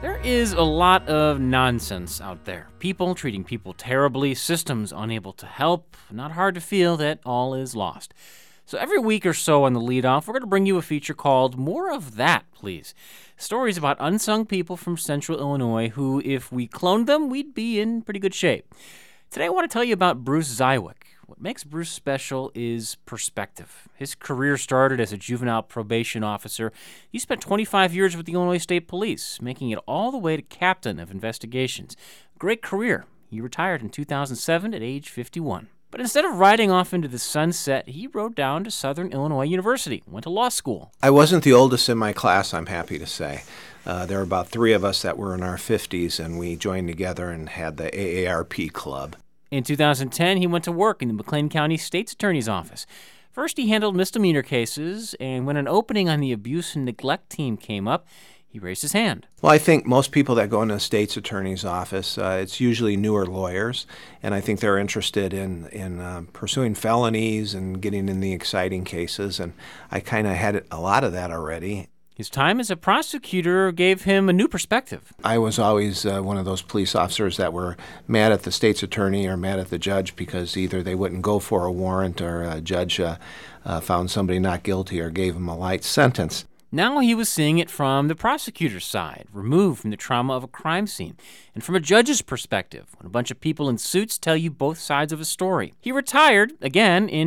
There is a lot of nonsense out there. People treating people terribly, systems unable to help. Not hard to feel that all is lost. So every week or so on the leadoff, we're going to bring you a feature called More of That, Please. Stories about unsung people from central Illinois who, if we cloned them, we'd be in pretty good shape. Today I want to tell you about Bruce Zywick. What makes Bruce special is perspective. His career started as a juvenile probation officer. He spent 25 years with the Illinois State Police, making it all the way to captain of investigations. Great career. He retired in 2007 at age 51. But instead of riding off into the sunset, he rode down to Southern Illinois University, went to law school. I wasn't the oldest in my class, I'm happy to say. There were about three of us that were in our 50s, and we joined together and had the AARP club. In 2010, he went to work in the McLean County State's Attorney's Office. First, he handled misdemeanor cases, and when an opening on the abuse and neglect team came up, he raised his hand. Well, I think most people that go into the state's attorney's office, it's usually newer lawyers, and I think they're interested in pursuing felonies and getting in the exciting cases, and I kind of had a lot of that already. His time as a prosecutor gave him a new perspective. I was always one of those police officers that were mad at the state's attorney or mad at the judge because either they wouldn't go for a warrant or a judge found somebody not guilty or gave them a light sentence. Now he was seeing it from the prosecutor's side, removed from the trauma of a crime scene, and from a judge's perspective, when a bunch of people in suits tell you both sides of a story. He retired, again, in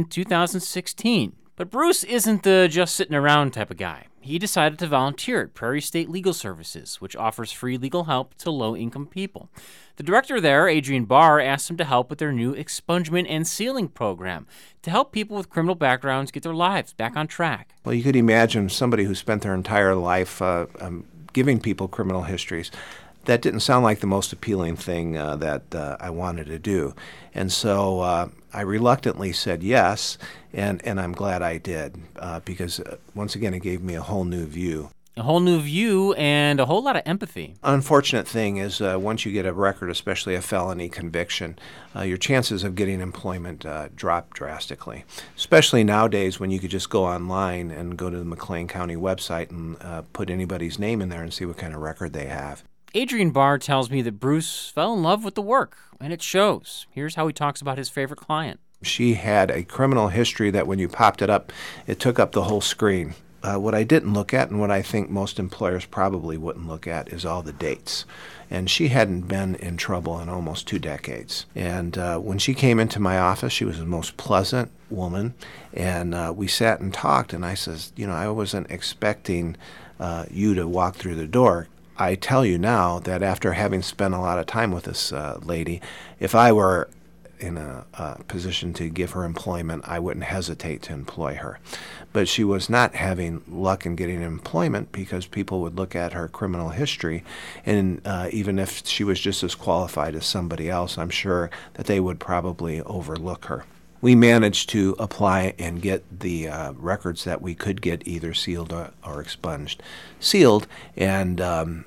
2016. But Bruce isn't the just sitting around type of guy. He decided to volunteer at Prairie State Legal Services, which offers free legal help to low-income people. The director there, Adrian Barr, asked him to help with their new expungement and sealing program to help people with criminal backgrounds get their lives back on track. Well, you could imagine somebody who spent their entire life giving people criminal histories. That didn't sound like the most appealing thing that I wanted to do. And so I reluctantly said yes, and I'm glad I did, because once again, it gave me a whole new view. A whole new view and a whole lot of empathy. Unfortunate thing is once you get a record, especially a felony conviction, your chances of getting employment drop drastically, especially nowadays when you could just go online and go to the McLean County website and put anybody's name in there and see what kind of record they have. Adrian Barr tells me that Bruce fell in love with the work, and it shows. Here's how he talks about his favorite client. She had a criminal history that when you popped it up, it took up the whole screen. What I didn't look at, and what I think most employers probably wouldn't look at, is all the dates. And she hadn't been in trouble in almost 2 decades. And when she came into my office, she was the most pleasant woman. And we sat and talked, and I says, I wasn't expecting you to walk through the door. I tell you now that after having spent a lot of time with this lady, if I were in a position to give her employment, I wouldn't hesitate to employ her. But she was not having luck in getting employment because people would look at her criminal history, and even if she was just as qualified as somebody else, I'm sure that they would probably overlook her. We managed to apply and get the records that we could get either sealed or expunged. Sealed, and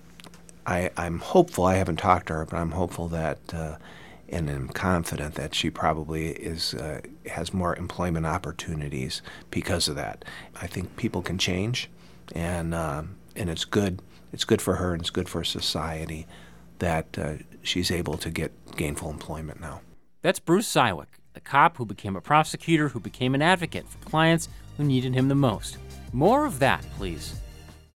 I'm hopeful, I haven't talked to her, but I'm hopeful that, and I'm confident that she probably has more employment opportunities because of that. I think people can change, and it's good. It's good for her, and it's good for society that she's able to get gainful employment now. That's Bruce Zywick, a cop who became a prosecutor, who became an advocate for clients who needed him the most. More of that, please.